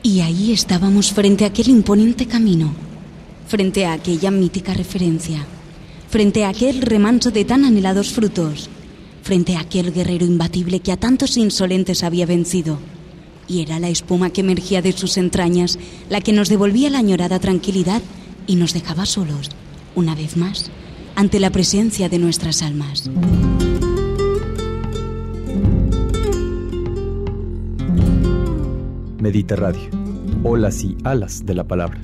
Y ahí estábamos frente a aquel imponente camino, frente a aquella mítica referencia, frente a aquel remanso de tan anhelados frutos, frente a aquel guerrero imbatible que a tantos insolentes había vencido. Y era la espuma que emergía de sus entrañas la que nos devolvía la añorada tranquilidad y nos dejaba solos, una vez más, ante la presencia de nuestras almas. Medita Radio, olas y alas de la palabra.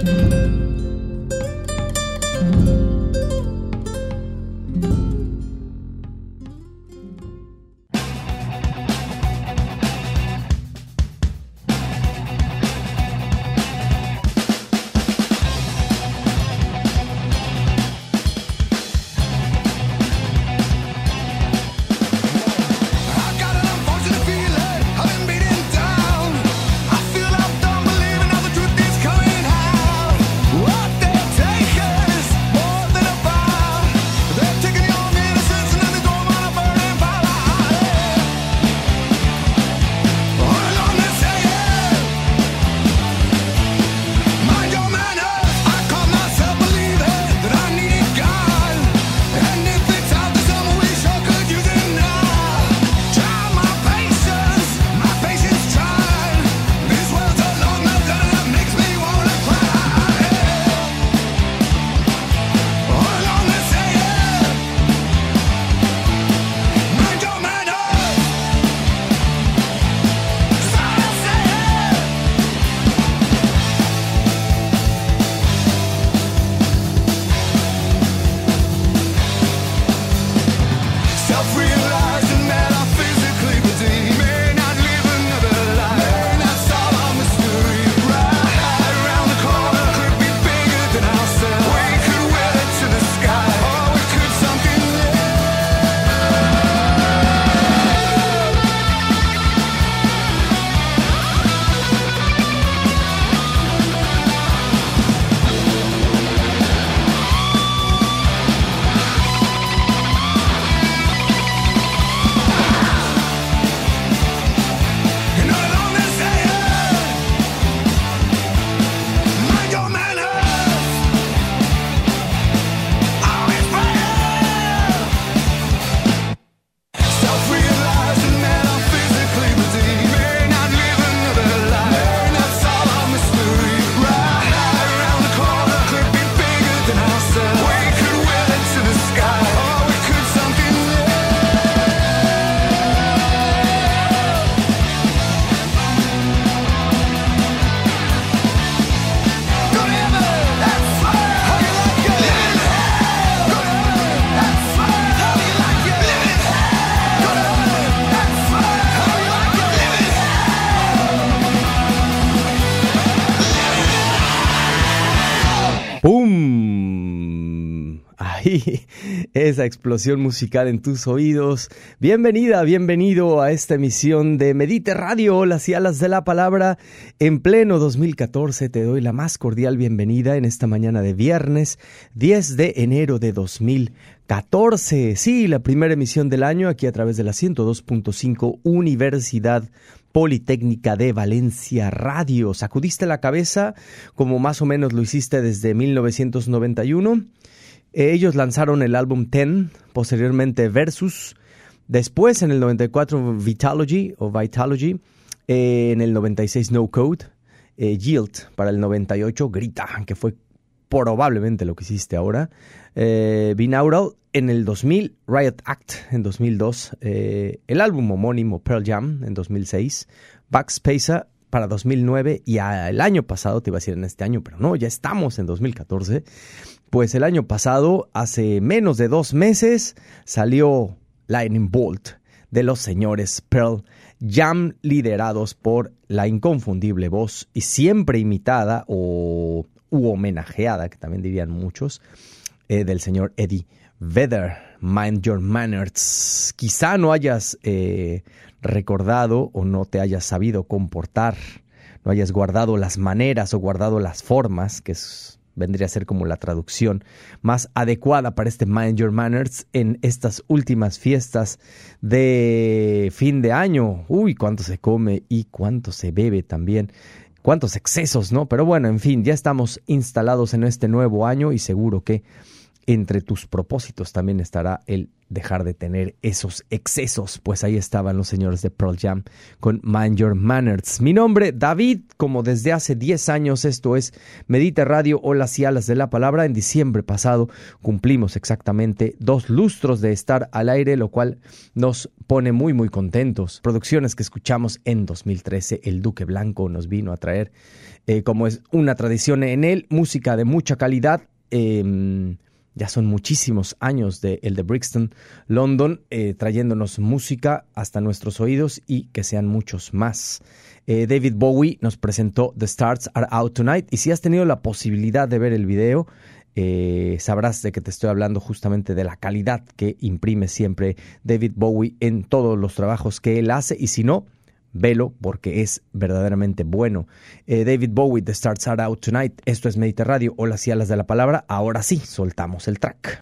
¡Pum! Ahí, esa explosión musical en tus oídos. Bienvenida, bienvenido a esta emisión de Medita Radio, olas y alas de la palabra. En pleno 2014 te doy la más cordial bienvenida en esta mañana de viernes, 10 de enero de 2014. Sí, la primera emisión del año aquí a través de la 102.5 Universidad Politécnica de Valencia Radio. ¿Sacudiste la cabeza como más o menos lo hiciste desde 1991? Ellos lanzaron el álbum Ten, posteriormente Versus, después en el 94 Vitalogy, en el 96 No Code, Yield para el 98, Grita, que fue probablemente lo que hiciste ahora, Binaural en el 2000, Riot Act en 2002, el álbum homónimo Pearl Jam en 2006, Backspacer para 2009 y el año pasado, te iba a decir en este año, pero no, ya estamos en 2014, pues el año pasado, hace menos de 2 meses, salió Lightning Bolt de los señores Pearl Jam, liderados por la inconfundible voz y siempre imitada u homenajeada, que también dirían muchos, del señor Eddie Vedder. Mind Your Manners. Quizá no hayas recordado o no te hayas sabido comportar, no hayas guardado las maneras o guardado las formas, que vendría a ser como la traducción más adecuada para este Mind Your Manners en estas últimas fiestas de fin de año. Uy, cuánto se come y cuánto se bebe también cuántos excesos, ¿no? Pero bueno, en fin, ya estamos instalados en este nuevo año y seguro que entre tus propósitos también estará el dejar de tener esos excesos. Pues ahí estaban los señores de Pearl Jam con Mind Your Manners. Mi nombre, David, como desde hace 10 años, esto es Medita Radio, Olas y Alas de la Palabra. En diciembre pasado cumplimos exactamente 2 lustros de estar al aire, lo cual nos pone muy, muy contentos. Producciones que escuchamos en 2013, el Duque Blanco nos vino a traer, como es una tradición en él, música de mucha calidad. Ya son muchísimos años de el de Brixton, London, trayéndonos música hasta nuestros oídos y que sean muchos más. David Bowie nos presentó The Stars Are Out Tonight, y si has tenido la posibilidad de ver el video, sabrás de que te estoy hablando justamente de la calidad que imprime siempre David Bowie en todos los trabajos que él hace, y si no, velo porque es verdaderamente bueno. David Bowie, The Stars Are Out Tonight. Esto es Medita Radio, Olas y Alas de la Palabra. Ahora sí, soltamos el track.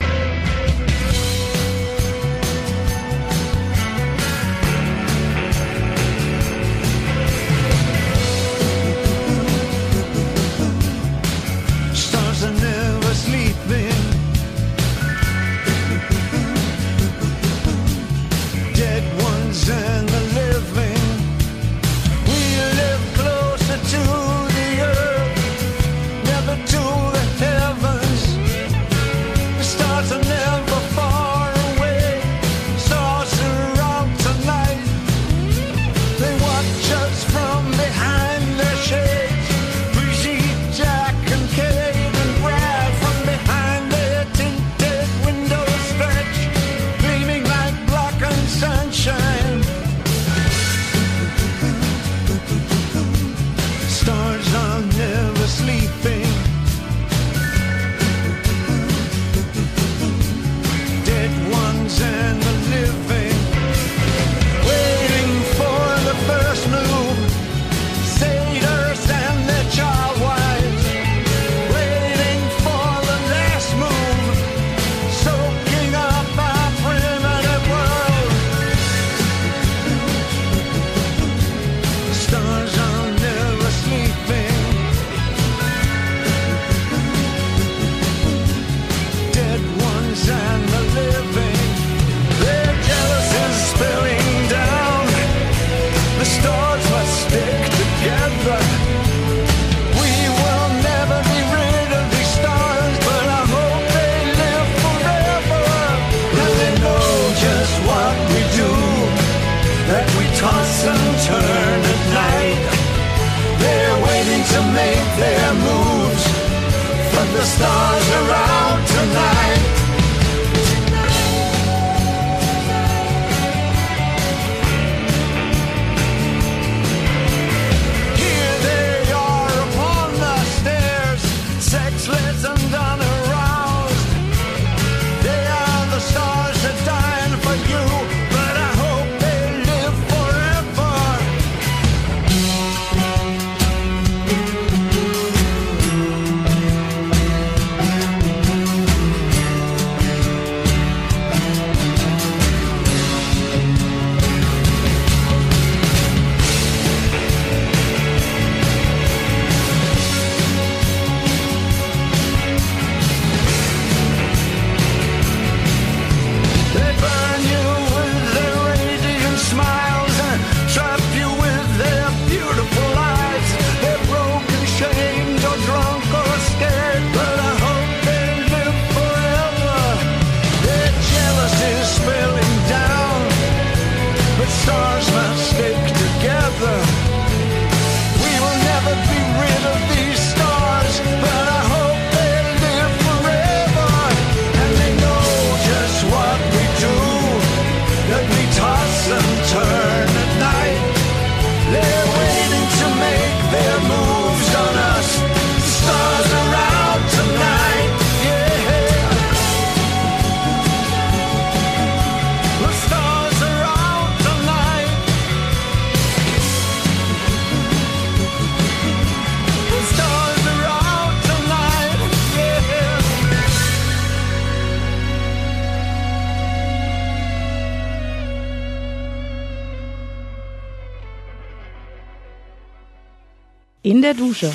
In der Dusche.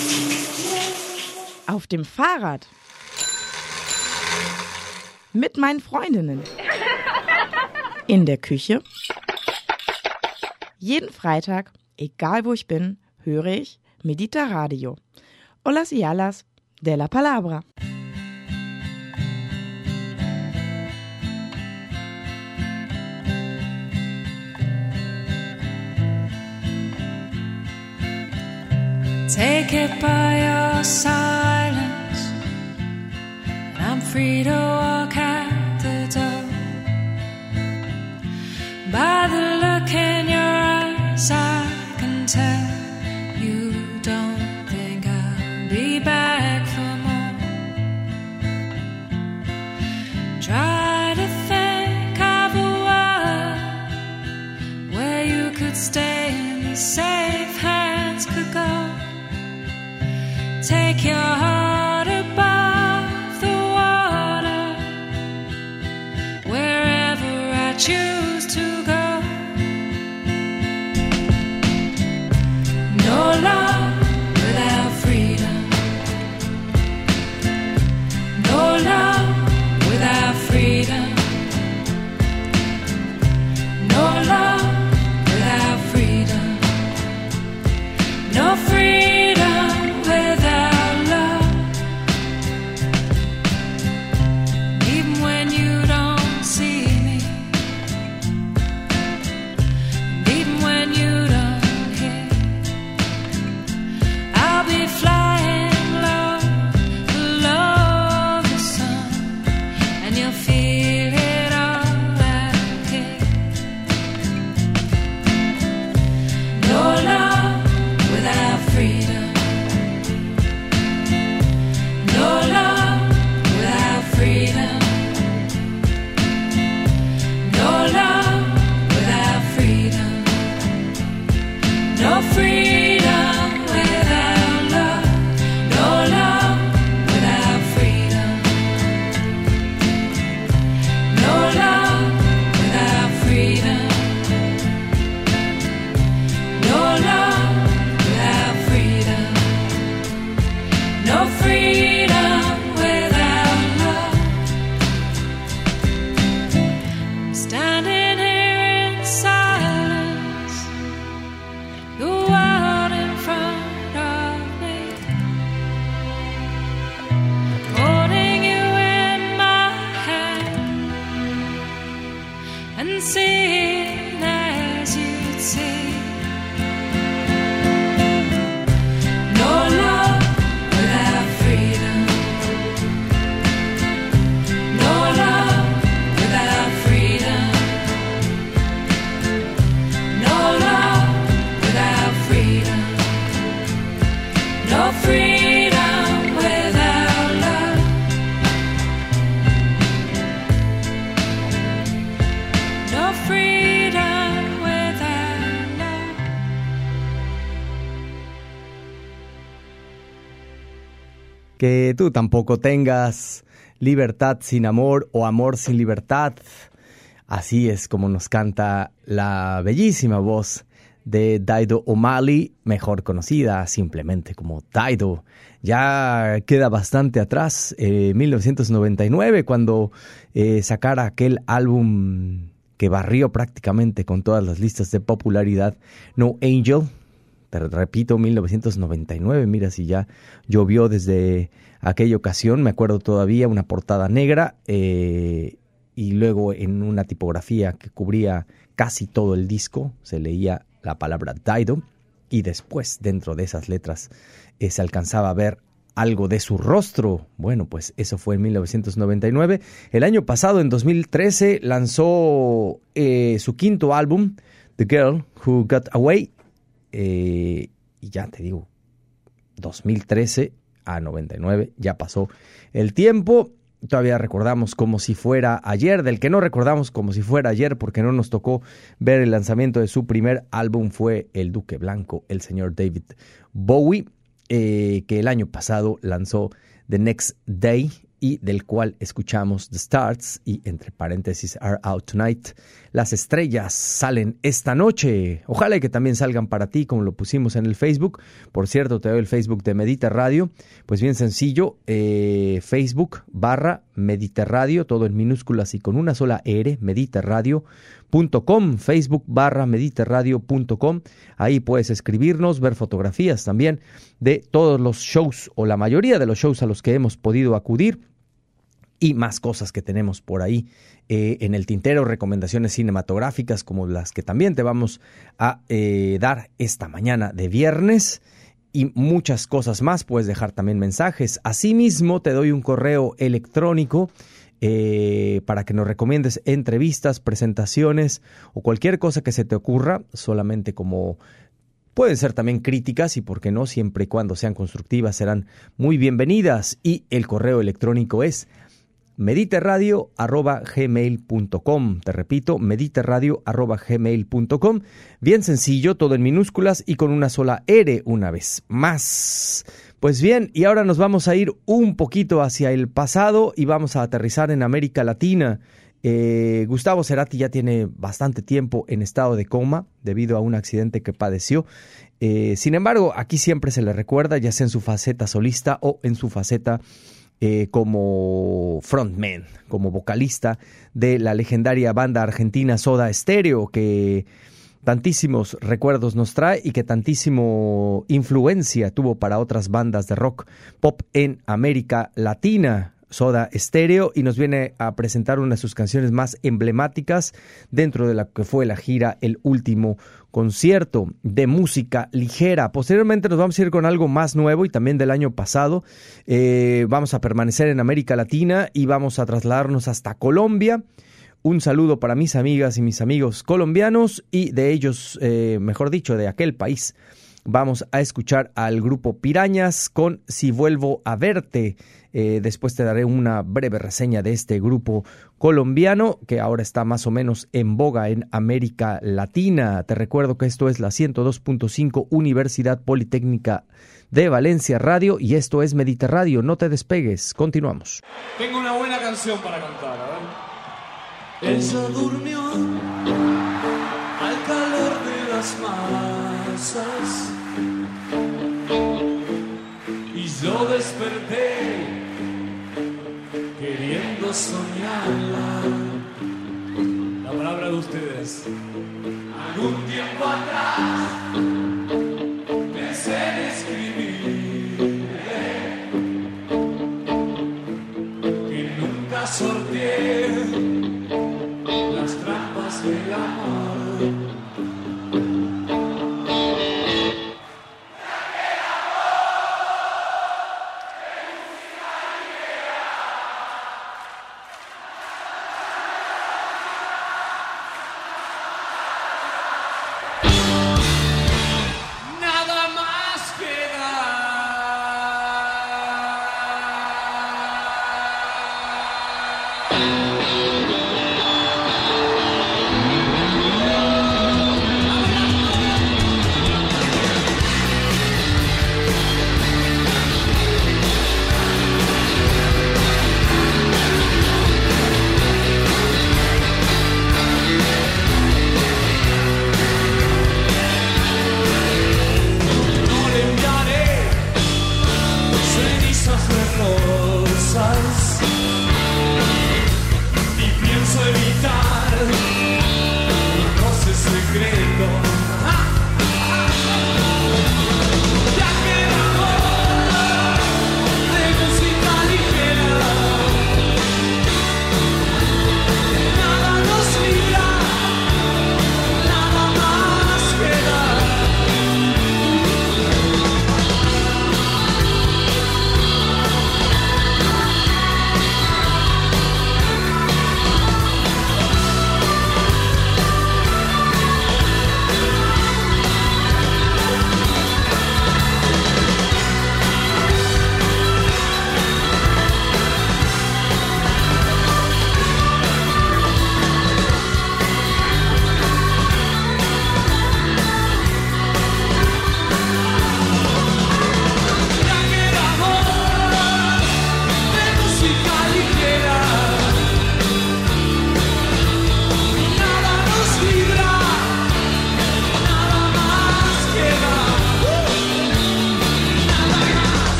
Auf dem Fahrrad. Mit meinen Freundinnen. In der Küche. Jeden Freitag, egal wo ich bin, höre ich Medita Radio. Olas y alas de la palabra. Take it by your silence, and I'm free to walk out the door. By the look in your eyes, I can tell you don't think I'll be back for more. Try to think of a world where you could stay and the safe hands could go. Take your heart above the water, wherever I choose to go. No love without freedom. No love without freedom. No love without freedom. No freedom without love. Even when you don't see me, and even when you don't hear, I'll be flying low, below the sun, and you'll feel it all out here. No love without freedom. No love without freedom. No love without freedom. No freedom without love. No love without freedom. No love without freedom. No love without freedom. No freedom without love. I'm standing here in silence, the world in front of me, holding you in my hand and seeing as you'd see. No love without freedom. No love without freedom. No love without freedom. No freedom without love. No freedom without love. Que tú tampoco tengas libertad sin amor o amor sin libertad. Así es como nos canta la bellísima voz de Dido O'Malley, mejor conocida simplemente como Dido. Ya queda bastante atrás, 1999, cuando sacara aquel álbum que barrió prácticamente con todas las listas de popularidad, No Angel. Te repito, 1999, mira si ya llovió desde aquella ocasión. Me acuerdo todavía, una portada negra y luego en una tipografía que cubría casi todo el disco se leía la palabra Dido, y después dentro de esas letras se alcanzaba a ver algo de su rostro. Bueno, pues eso fue en 1999. El año pasado, en 2013, lanzó su quinto álbum, The Girl Who Got Away. Y ya te digo, 2013 a 99, ya pasó el tiempo. Todavía recordamos como si fuera ayer, del que no recordamos como si fuera ayer porque no nos tocó ver el lanzamiento de su primer álbum, fue el Duque Blanco, el señor David Bowie, que el año pasado lanzó The Next Day, y del cual escuchamos The Stars y entre paréntesis Are Out Tonight. Las estrellas salen esta noche. Ojalá que también salgan para ti, como lo pusimos en el Facebook. Por cierto, te doy el Facebook de Mediterradio. Pues bien sencillo, Facebook/Mediterradio, todo en minúsculas y con una sola R, Mediterradio.com, Facebook/Mediterradio.com. Ahí puedes escribirnos, ver fotografías también de todos los shows o la mayoría de los shows a los que hemos podido acudir y más cosas que tenemos por ahí en el tintero, recomendaciones cinematográficas como las que también te vamos a dar esta mañana de viernes y muchas cosas más. Puedes dejar también mensajes. Asimismo, te doy un correo electrónico para que nos recomiendes entrevistas, presentaciones o cualquier cosa que se te ocurra, solamente como pueden ser también críticas y, por qué no, siempre y cuando sean constructivas, serán muy bienvenidas. Y el correo electrónico es mediterradio@gmail.com. Te repito, mediterradio@gmail.com. Bien sencillo, todo en minúsculas y con una sola R una vez más. Pues bien, y ahora nos vamos a ir un poquito hacia el pasado y vamos a aterrizar en América Latina. Gustavo Cerati ya tiene bastante tiempo en estado de coma debido a un accidente que padeció. Sin embargo, aquí siempre se le recuerda, ya sea en su faceta solista o en su faceta como frontman, como vocalista de la legendaria banda argentina Soda Stereo, que tantísimos recuerdos nos trae y que tantísimo influencia tuvo para otras bandas de rock pop en América Latina. Soda Stereo, y nos viene a presentar una de sus canciones más emblemáticas dentro de la que fue la gira El Último Concierto, de música ligera. Posteriormente nos vamos a ir con algo más nuevo y también del año pasado. Vamos a permanecer en América Latina y vamos a trasladarnos hasta Colombia. Un saludo para mis amigas y mis amigos colombianos y de ellos, mejor dicho, de aquel país. Vamos a escuchar al grupo Pirañas con Si Vuelvo a Verte. Después te daré una breve reseña de este grupo colombiano que ahora está más o menos en boga en América Latina. Te recuerdo que esto es la 102.5 Universidad Politécnica de Valencia Radio y esto es Mediterradio. No te despegues, continuamos. Tengo una buena canción para cantar, a ver. Ella durmió al calor de las masas y yo desperté queriendo soñarla. La palabra de ustedes. Algún tiempo atrás pensé en escribirle que nunca sorteé las trampas del amor.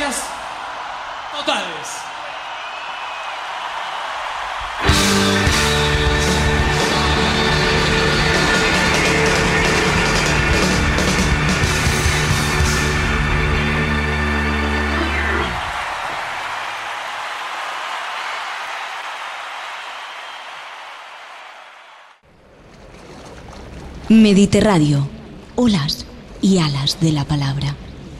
Gracias totales. Mediterráneo, olas y alas de la palabra.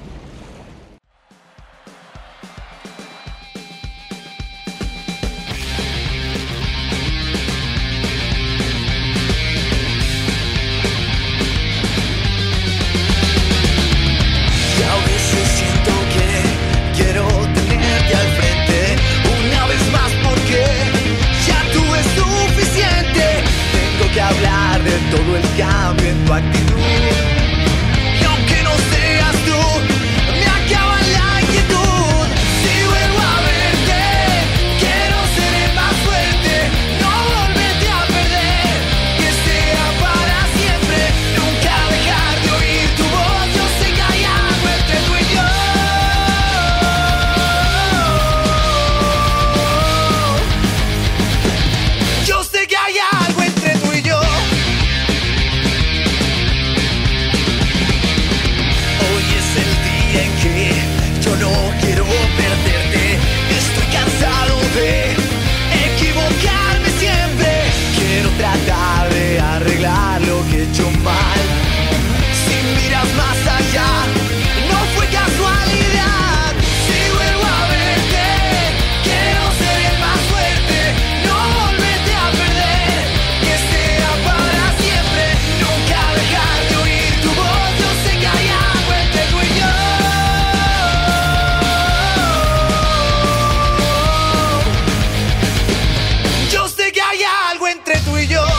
Todo el cambio en tu actitud. Y aunque no seas tú, me acaba la inquietud. Si vuelvo a verte, quiero ser el más fuerte, no volverte a perder, que sea para siempre, nunca dejar de oír tu voz. Yo sé que hay algo entre tú y yo. Yo sé que hay algo entre tú y yo. Yo no quiero perderte, estoy cansado de equivocarme siempre. Quiero tratar de arreglar lo que he hecho mal. Si miras más allá, no fue casualidad. Si vuelvo a verte, quiero ser el más fuerte, no volverte a perder, que sea para siempre, nunca dejar de oír tu voz. Yo sé que hay algo entre tú y yo. Entre tú y yo.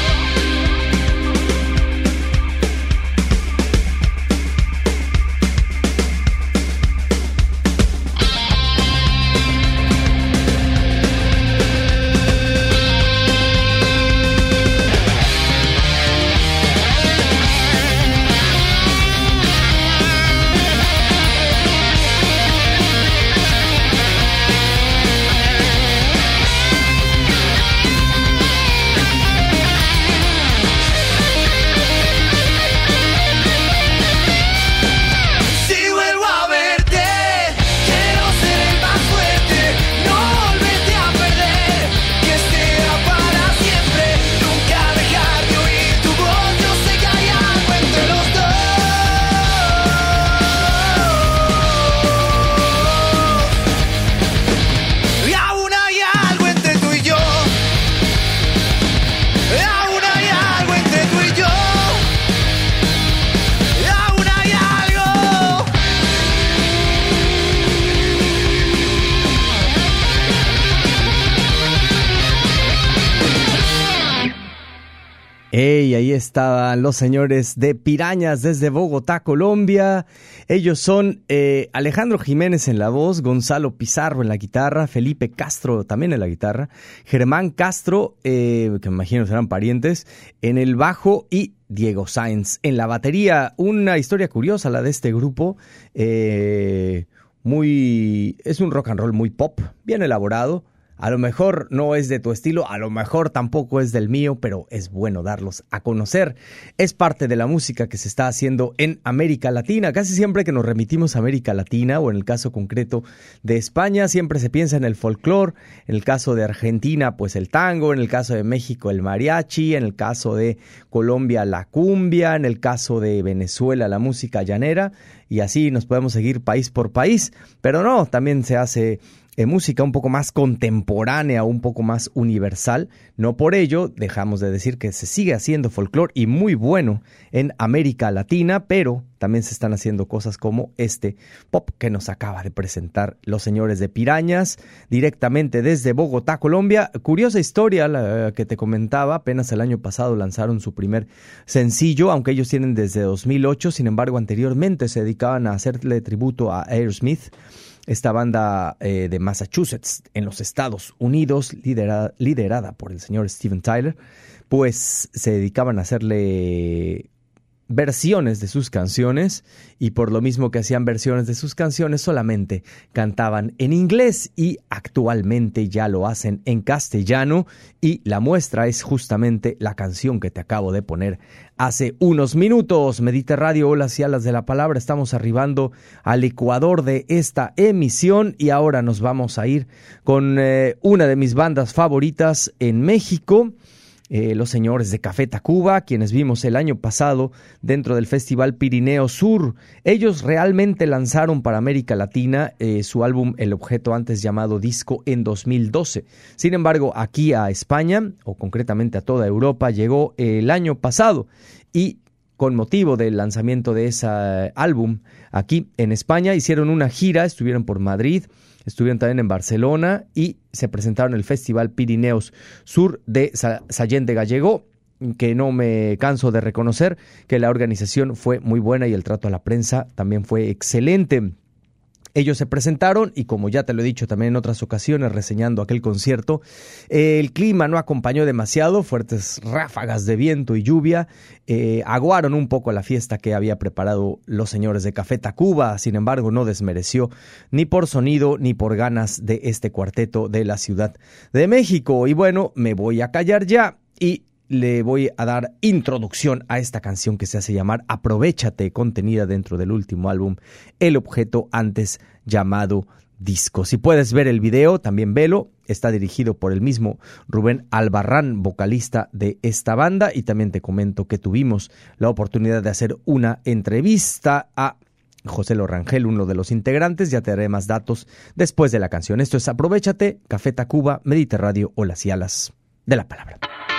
Hey, ahí estaban los señores de Pirañas desde Bogotá, Colombia. Ellos son Alejandro Jiménez en la voz, Gonzalo Pizarro en la guitarra, Felipe Castro también en la guitarra, Germán Castro, que me imagino serán parientes, en el bajo y Diego Sáenz en la batería. Una historia curiosa la de este grupo, es un rock and roll muy pop, bien elaborado. A lo mejor no es de tu estilo, a lo mejor tampoco es del mío, pero es bueno darlos a conocer. Es parte de la música que se está haciendo en América Latina. Casi siempre que nos remitimos a América Latina, o en el caso concreto de España, siempre se piensa en el folclore. En el caso de Argentina, pues el tango. En el caso de México, el mariachi. En el caso de Colombia, la cumbia. En el caso de Venezuela, la música llanera. Y así nos podemos seguir país por país. Pero no, también se hace música un poco más contemporánea, un poco más universal. No por ello dejamos de decir que se sigue haciendo folclore y muy bueno en América Latina, pero también se están haciendo cosas como este pop que nos acaba de presentar los señores de Pirañas, directamente desde Bogotá, Colombia. Curiosa historia la que te comentaba, apenas el año pasado lanzaron su primer sencillo, aunque ellos tienen desde 2008, sin embargo anteriormente se dedicaban a hacerle tributo a Aerosmith, esta banda de Massachusetts, en los Estados Unidos, liderada por el señor Steven Tyler, pues se dedicaban a hacerle versiones de sus canciones, y por lo mismo que hacían versiones de sus canciones solamente cantaban en inglés, y actualmente ya lo hacen en castellano, y la muestra es justamente la canción que te acabo de poner hace unos minutos. Medita Radio, olas y alas de la palabra, estamos arribando al ecuador de esta emisión y ahora nos vamos a ir con una de mis bandas favoritas en México. Los señores de Café Tacuba, quienes vimos el año pasado dentro del Festival Pirineo Sur. Ellos realmente lanzaron para América Latina su álbum El Objeto, antes llamado Disco, en 2012. Sin embargo, aquí a España, o concretamente a toda Europa, llegó el año pasado, y con motivo del lanzamiento de ese álbum aquí en España hicieron una gira, estuvieron por Madrid, estuvieron también en Barcelona y se presentaron en el Festival Pirineos Sur de Sallent de Gallego, que no me canso de reconocer que la organización fue muy buena y el trato a la prensa también fue excelente. Ellos se presentaron y, como ya te lo he dicho también en otras ocasiones reseñando aquel concierto, el clima no acompañó demasiado, fuertes ráfagas de viento y lluvia aguaron un poco la fiesta que había preparado los señores de Café Tacuba. Sin embargo, no desmereció ni por sonido ni por ganas de este cuarteto de la Ciudad de México. Y bueno, me voy a callar ya y le voy a dar introducción a esta canción que se hace llamar Aprovechate, contenida dentro del último álbum El Objeto, antes llamado Disco. Si puedes ver el video, también velo. Está dirigido por el mismo Rubén Albarrán, vocalista de esta banda, y también te comento que tuvimos la oportunidad de hacer una entrevista a José Lorangel, uno de los integrantes. Ya te daré más datos después de la canción. Esto es Aprovechate, Café Tacuba, Medita Radio, olas y alas de la palabra.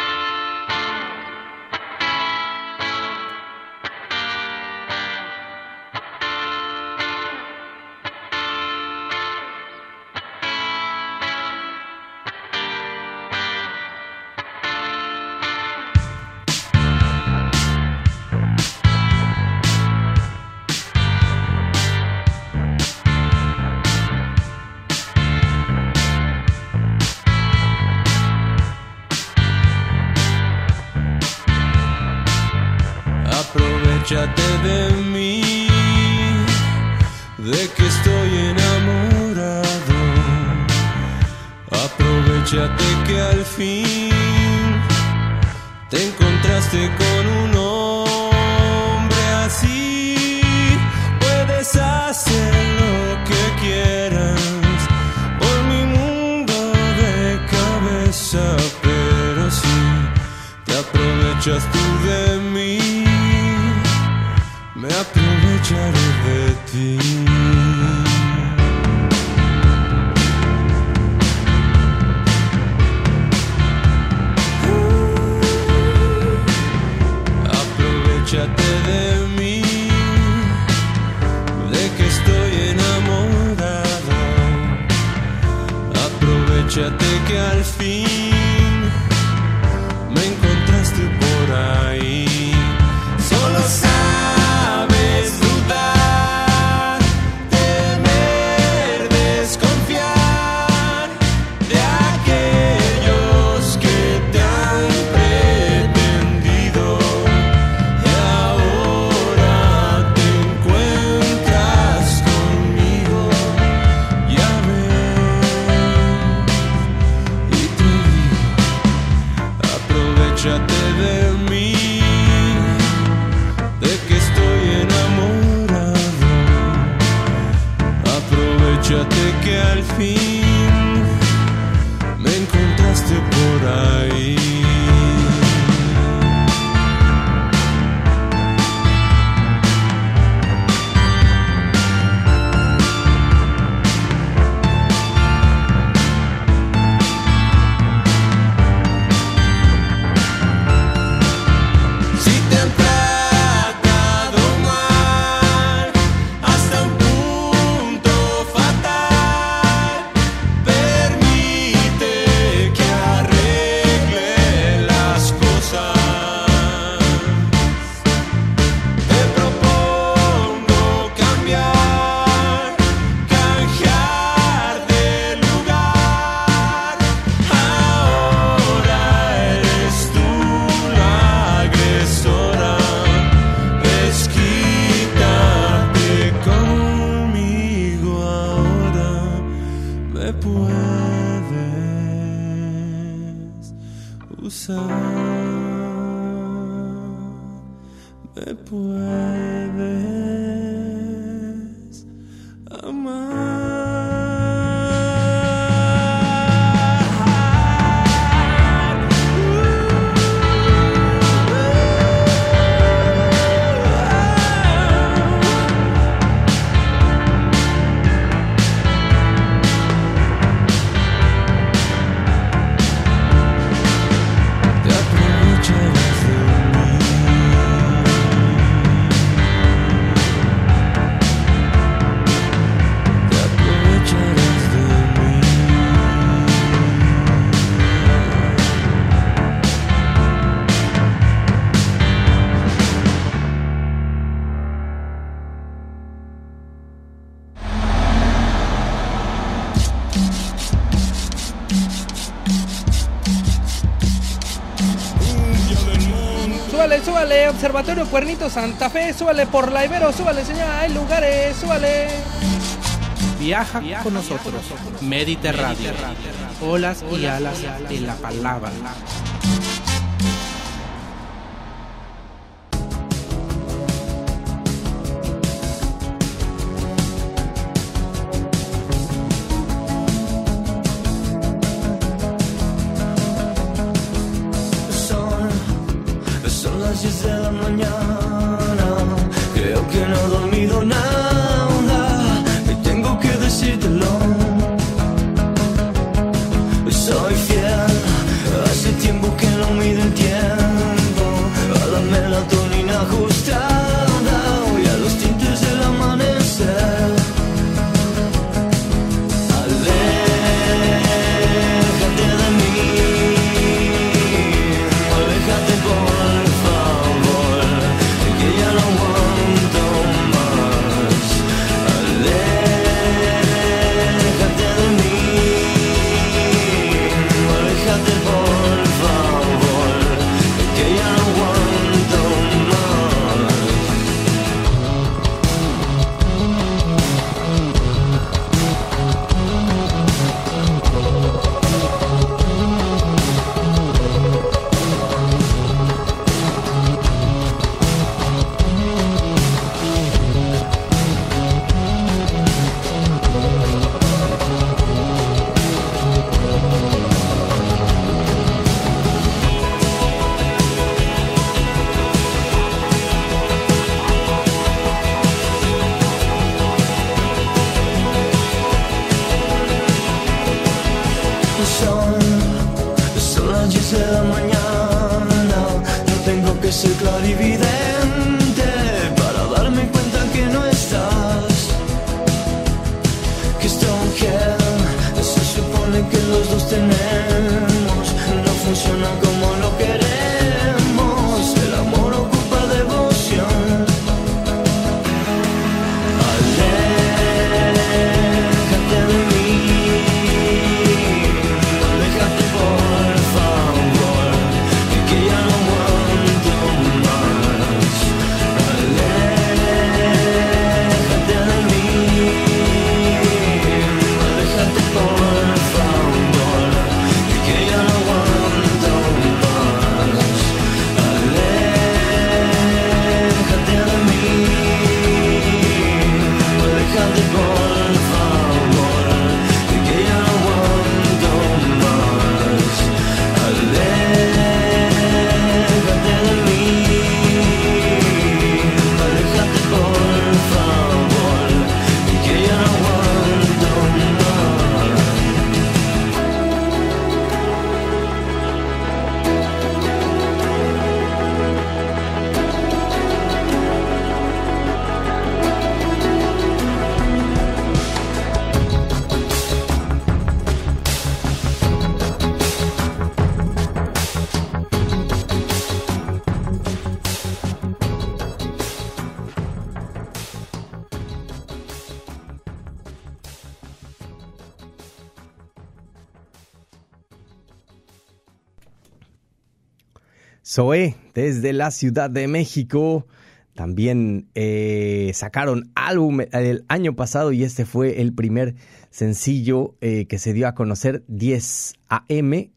Aprovechate de mí, de que estoy enamorado. Aprovechate que al fin te encontraste con un hombre así. Puedes hacer lo que quieras por mi mundo de cabeza, pero si te aprovechas tú de mí, me aprovecharé de ti. Aprovechate de mí, de que estoy enamorado. Aprovechate que al fin me encontraste por ahí. Solo sabes dudar, temer, desconfiar de aquellos que te han pretendido, y ahora te encuentras conmigo. Ya ves, y te digo, aprovechate de mí, de que estoy enamorado. Aprovechate que al fin me encontraste por ahí. Permite que arregle quizá me puedes amar. Súbale, Observatorio Cuernito Santa Fe, súbale por la Ibero, súbale señora, hay lugares, súbale. Viaja con nosotros, Mediterráneo, olas y alas de la palabra. Son las 10 de la mañana, creo que no he dormido nada y tengo que decírtelo. Soy fiel, hace tiempo que no mide el tiempo a la melatonina ajustada y a los tintes del amanecer. Aléjate de mí, aléjate por favor, que ya no aguanto más. Aléjate de mí, aléjate por favor, que ya no aguanto más. Son las 10 de la mañana, no tengo que ser clarividente para darme cuenta que no estás. Que Stonehenge se supone que los dos tenemos, no funciona como lo queremos, el amor ocupa devoción. Aléjate de mí, aléjate por favor, que ya no aguanto más. Aléjate de mí, aléjate por favor, que ya no aguanto más. Aléjate de mí, aléjate por favor, que ya no aguanto más. Aléjate de mí, aléjate por favor, que ya no aguanto más. Zoé, desde la Ciudad de México, también sacaron álbum el año pasado y este fue el primer sencillo que se dio a conocer, 10 AM,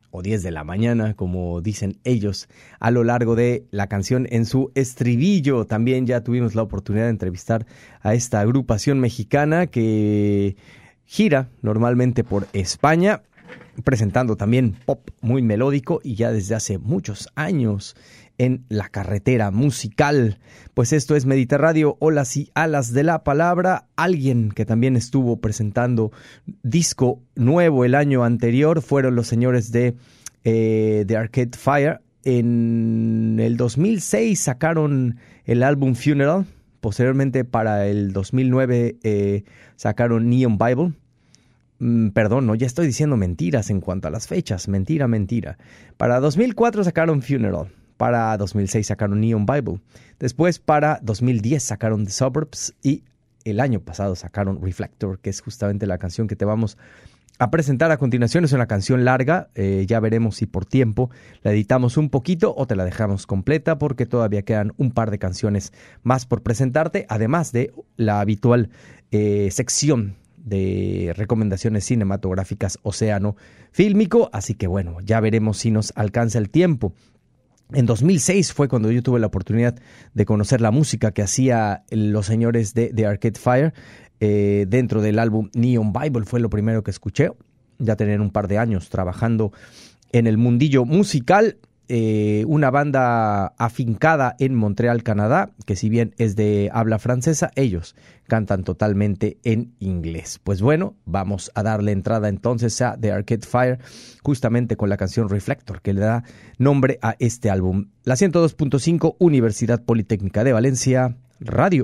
o 10 de la mañana, como dicen ellos, a lo largo de la canción en su estribillo. También ya tuvimos la oportunidad de entrevistar a esta agrupación mexicana que gira normalmente por España, presentando también pop muy melódico y ya desde hace muchos años en la carretera musical. Pues esto es Mediterradio, olas y alas de la palabra. Alguien que también estuvo presentando disco nuevo el año anterior fueron los señores de Arcade Fire. En el 2006 sacaron el álbum Funeral. Posteriormente, para el 2009, sacaron Neon Bible. Perdón, no, ya estoy diciendo mentiras en cuanto a las fechas. Mentira. Para 2004 sacaron Funeral. Para 2006 sacaron Neon Bible. Después, para 2010 sacaron The Suburbs. Y el año pasado sacaron Reflector, que es justamente la canción que te vamos a presentar a continuación. Es una canción larga. Ya veremos si por tiempo la editamos un poquito o te la dejamos completa, porque todavía quedan un par de canciones más por presentarte, además de la habitual sección de recomendaciones cinematográficas Océano Fílmico. Así que bueno, ya veremos si nos alcanza el tiempo. En 2006 fue cuando yo tuve la oportunidad de conocer la música que hacía los señores de Arcade Fire. Dentro del álbum Neon Bible fue lo primero que escuché. Ya tener un par de años trabajando en el mundillo musical. Una banda afincada en Montreal, Canadá, que si bien es de habla francesa, ellos cantan totalmente en inglés. Pues bueno, vamos a darle entrada entonces a The Arcade Fire, justamente con la canción Reflector, que le da nombre a este álbum. La 102.5, Universidad Politécnica de Valencia, Radio.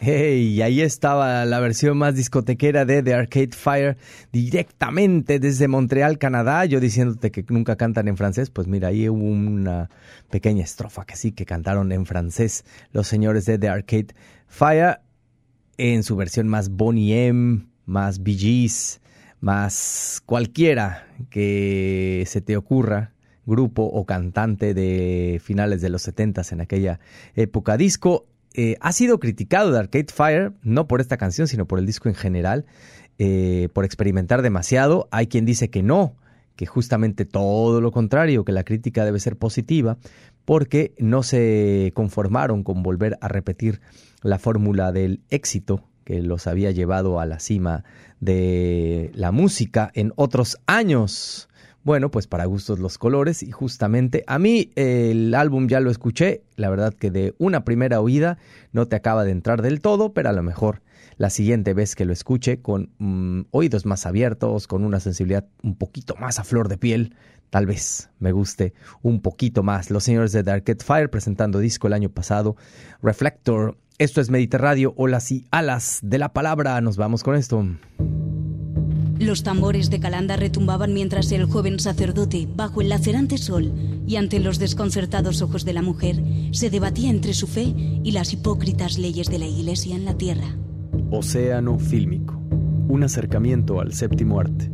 Hey, y ahí estaba la versión más discotequera de The Arcade Fire, directamente desde Montreal, Canadá. Yo diciéndote que nunca cantan en francés, pues mira, ahí hubo una pequeña estrofa que sí que cantaron en francés los señores de The Arcade Fire, en su versión más Boney M, más Bee Gees, más cualquiera que se te ocurra, grupo o cantante de finales de los 70s en aquella época. Disco ha sido criticado de Arcade Fire, no por esta canción, sino por el disco en general, por experimentar demasiado. Hay quien dice que no, que justamente todo lo contrario, que la crítica debe ser positiva, porque no se conformaron con volver a repetir la fórmula del éxito que los había llevado a la cima de la música en otros años. Bueno, pues para gustos los colores, y justamente a mí el álbum ya lo escuché, la verdad que de una primera oída no te acaba de entrar del todo, pero a lo mejor la siguiente vez que lo escuche con oídos más abiertos, con una sensibilidad un poquito más a flor de piel, tal vez me guste un poquito más. Los señores de The Arcade Fire presentando disco el año pasado, Reflector. Esto es Mediterradio, olas y alas de la palabra. Nos vamos con esto. Los tambores de Calanda retumbaban mientras el joven sacerdote, bajo el lacerante sol y ante los desconcertados ojos de la mujer, se debatía entre su fe y las hipócritas leyes de la Iglesia en la tierra. Océano Fílmico, un acercamiento al séptimo arte.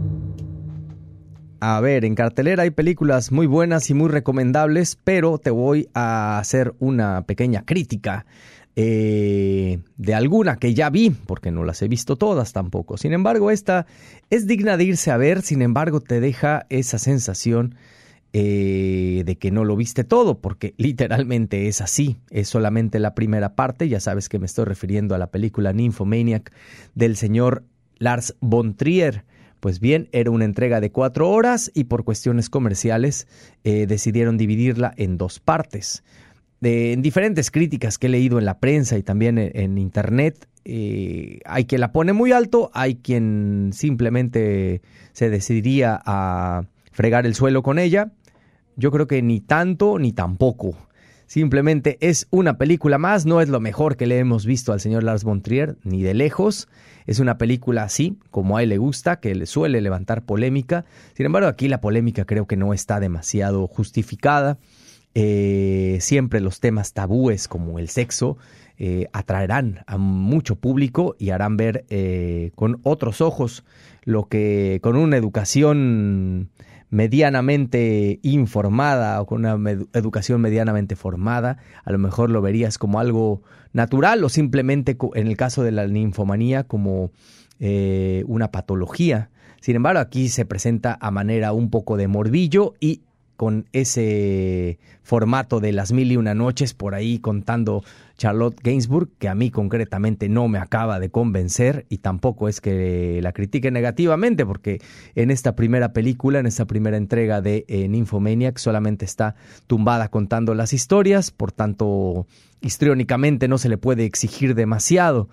A ver, en cartelera hay películas muy buenas y muy recomendables, pero te voy a hacer una pequeña crítica de alguna que ya vi, porque no las he visto todas tampoco. Sin embargo, esta es digna de irse a ver, sin embargo te deja esa sensación de que no lo viste todo, porque literalmente es así, es solamente la primera parte. Ya sabes que me estoy refiriendo a la película Nymphomaniac del señor Lars von Trier. Pues bien, era una entrega de 4 horas y por cuestiones comerciales decidieron dividirla en 2 partes. En diferentes críticas que he leído en la prensa y también en internet, hay quien la pone muy alto, hay quien simplemente se decidiría a fregar el suelo con ella. Yo creo que ni tanto ni tampoco. Simplemente es una película más, no es lo mejor que le hemos visto al señor Lars von Trier, ni de lejos. Es una película así, como a él le gusta, que le suele levantar polémica. Sin embargo, aquí la polémica creo que no está demasiado justificada. Siempre los temas tabúes como el sexo atraerán a mucho público y harán ver con otros ojos lo que con una educación medianamente informada o con una educación medianamente formada a lo mejor lo verías como algo natural o simplemente en el caso de la ninfomanía como una patología. Sin embargo, aquí se presenta a manera un poco de morbillo y con ese formato de las 1001 noches por ahí contando Charlotte Gainsbourg, que a mí concretamente no me acaba de convencer y tampoco es que la critique negativamente, porque en esta primera película, en esta primera entrega de Nymphomaniac solamente está tumbada contando las historias, por tanto histriónicamente no se le puede exigir demasiado.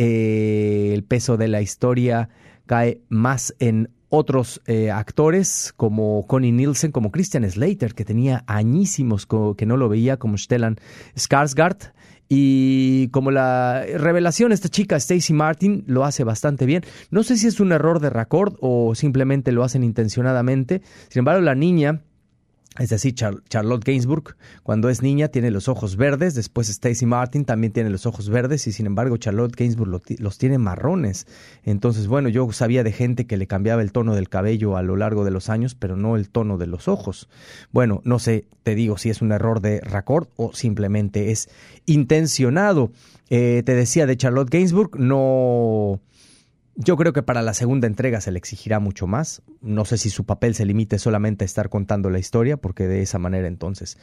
El peso de la historia cae más en otros actores como Connie Nielsen, como Christian Slater, que tenía añísimos que no lo veía, como Stellan Skarsgård, y como la revelación, esta chica Stacey Martin lo hace bastante bien. No sé si es un error de raccord o simplemente lo hacen intencionadamente. Sin embargo, la niña, es decir, Charlotte Gainsbourg, cuando es niña tiene los ojos verdes, después Stacey Martin también tiene los ojos verdes y sin embargo Charlotte Gainsbourg los tiene marrones. Entonces, bueno, yo sabía de gente que le cambiaba el tono del cabello a lo largo de los años, pero no el tono de los ojos. Bueno, no sé, te digo si es un error de raccord o simplemente es intencionado. Te decía de Charlotte Gainsbourg, no... Yo creo que para la segunda entrega se le exigirá mucho más. No sé si su papel se limite solamente a estar contando la historia, porque de esa manera entonces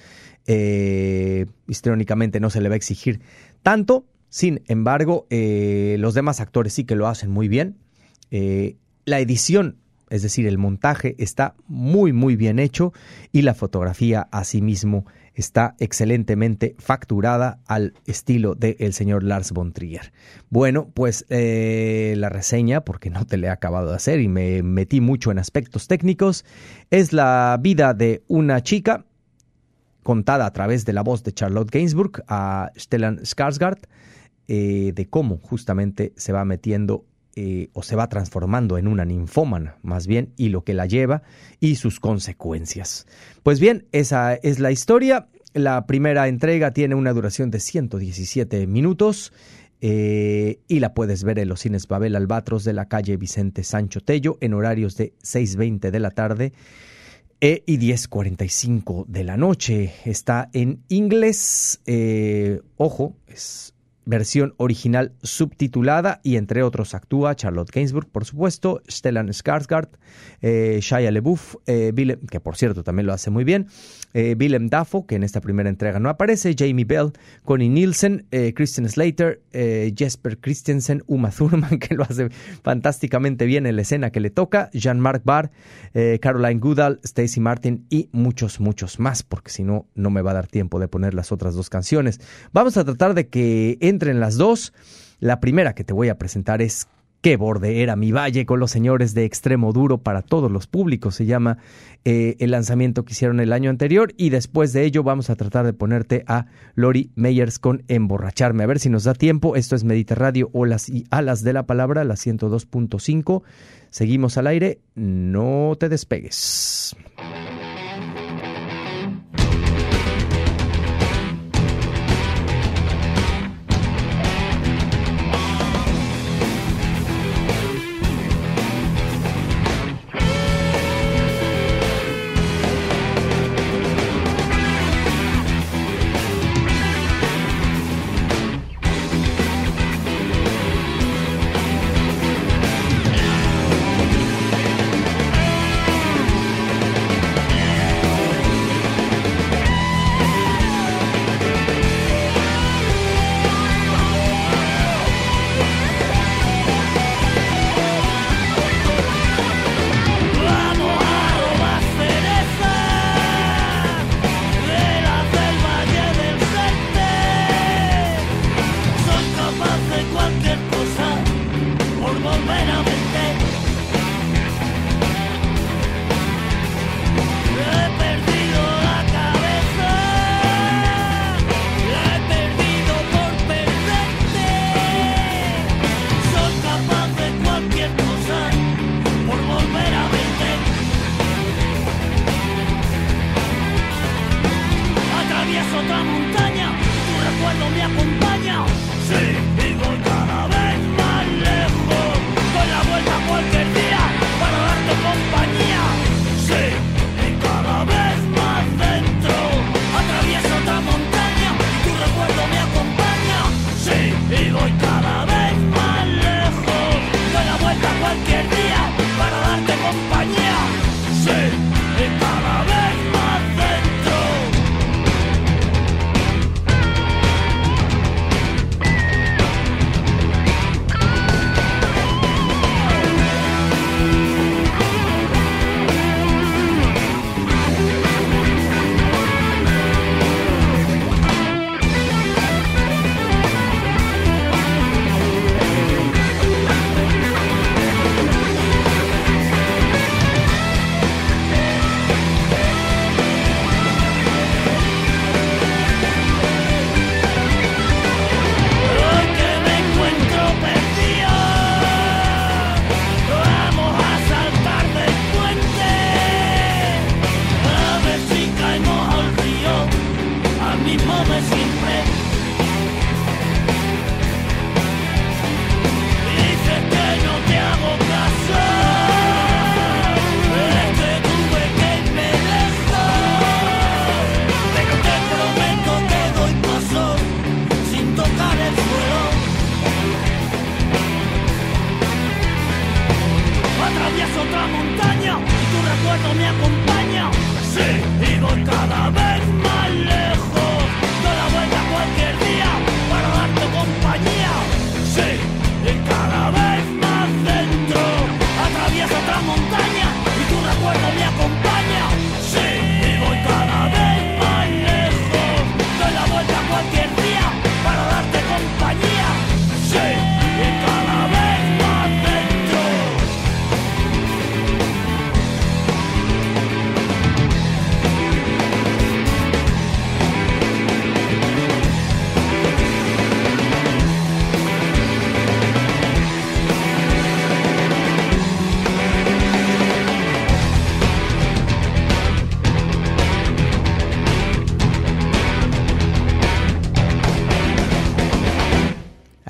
histriónicamente no se le va a exigir tanto. Sin embargo, los demás actores sí que lo hacen muy bien. La edición, es decir, el montaje está muy muy bien hecho y la fotografía asimismo está excelentemente facturada al estilo del señor Lars von Trier. Bueno, pues la reseña, porque no te la he acabado de hacer y me metí mucho en aspectos técnicos, es la vida de una chica contada a través de la voz de Charlotte Gainsbourg a Stellan Skarsgård, de cómo justamente se va metiendo o se va transformando en una ninfómana, más bien, y lo que la lleva y sus consecuencias. Pues bien, esa es la historia. La primera entrega tiene una duración de 117 minutos y la puedes ver en los cines Babel Albatros de la calle Vicente Sancho Tello en horarios de 6:20 de la tarde y 10:45 de la noche. Está en inglés, ojo, es versión original subtitulada, y entre otros actúa Charlotte Gainsbourg, por supuesto, Stellan Skarsgård, Shia LaBeouf, que por cierto también lo hace muy bien, Willem Dafoe, que en esta primera entrega no aparece, Jamie Bell, Connie Nielsen, Christian Slater, Jesper Christensen, Uma Thurman, que lo hace fantásticamente bien en la escena que le toca, Jean-Marc Barr, Caroline Goodall, Stacey Martin y muchos más, porque si no, no me va a dar tiempo de poner las otras dos canciones. Vamos a tratar de que entren las dos. La primera que te voy a presentar es Qué borde era mi valle, con los señores de Extremo Duro para todos los públicos. Se llama el lanzamiento que hicieron el año anterior, y después de ello vamos a tratar de ponerte a Lori Meyers con Emborracharme. A ver si nos da tiempo. Esto es Mediterradio, Olas y Alas de la Palabra, la 102.5. Seguimos al aire, no te despegues.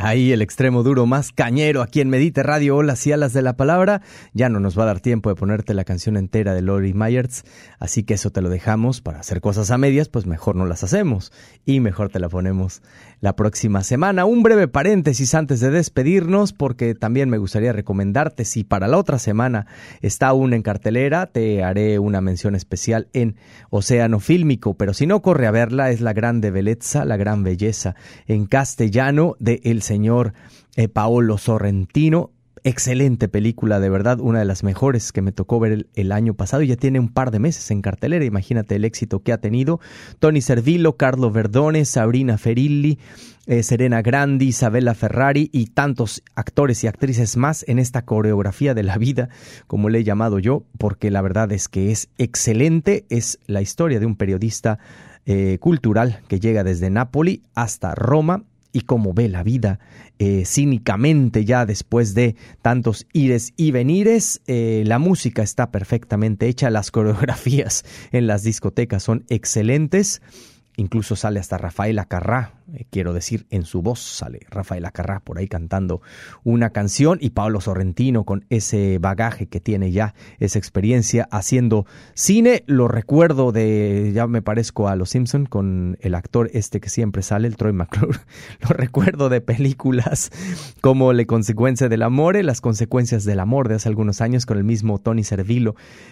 Ahí el extremo duro más cañero aquí en Medite Radio, Olas y Alas de la Palabra. Ya no nos va a dar tiempo de ponerte la canción entera de Lori Myers, así que eso te lo dejamos. Para hacer cosas a medias, pues mejor no las hacemos y mejor te la ponemos la próxima semana. Un breve paréntesis antes de despedirnos, porque también me gustaría recomendarte, si para la otra semana está aún en cartelera, te haré una mención especial en Océano Fílmico, pero si no, corre a verla. Es La Grande Bellezza, La Gran Belleza, en castellano, de el señor Paolo Sorrentino. Excelente película, de verdad, una de las mejores que me tocó ver el año pasado, y ya tiene un par de meses en cartelera. Imagínate el éxito que ha tenido. Tony Servillo, Carlo Verdone, Sabrina Ferilli, Serena Grandi, Isabella Ferrari y tantos actores y actrices más en esta coreografía de la vida, como le he llamado yo, porque la verdad es que es excelente. Es la historia de un periodista cultural que llega desde Nápoli hasta Roma y cómo ve la vida cínicamente ya después de tantos ires y venires. La música está perfectamente hecha, las coreografías en las discotecas son excelentes. Incluso sale hasta Rafael Acarrá, quiero decir, en su voz sale Rafael Acarrá por ahí cantando una canción, y Paolo Sorrentino con ese bagaje que tiene ya, esa experiencia haciendo cine. Lo recuerdo de, ya me parezco a Los Simpson con el actor este que siempre sale, el Troy McClure. Lo recuerdo de películas como Le consecuencia del amore, Las consecuencias del amor de hace algunos años, con el mismo Tony Servillo,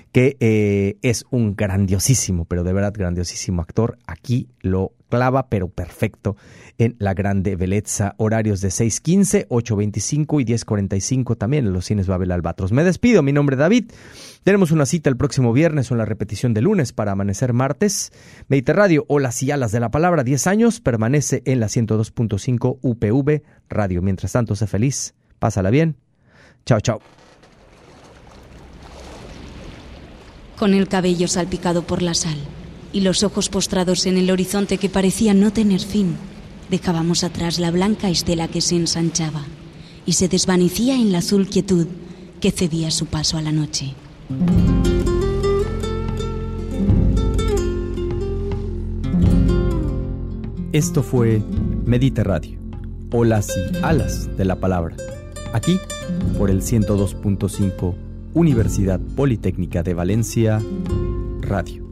que es un grandiosísimo, pero de verdad grandiosísimo actor. Aquí lo clava, pero perfecto, en La Grande Bellezza. Horarios de 6:15, 8:25 y 10:45 también en los cines Babel Albatros. Me despido, mi nombre es David. Tenemos una cita el próximo viernes o en la repetición de lunes para amanecer martes. Medite Radio, Olas y Alas de la Palabra, 10 años, permanece en la 102.5 UPV Radio. Mientras tanto, sé feliz, pásala bien. Chao, chao. Con el cabello salpicado por la sal y los ojos postrados en el horizonte que parecía no tener fin, dejábamos atrás la blanca estela que se ensanchaba y se desvanecía en la azul quietud que cedía su paso a la noche. Esto fue Medite Radio, Olas y Alas de la Palabra, aquí por el 102.5 Universidad Politécnica de Valencia Radio.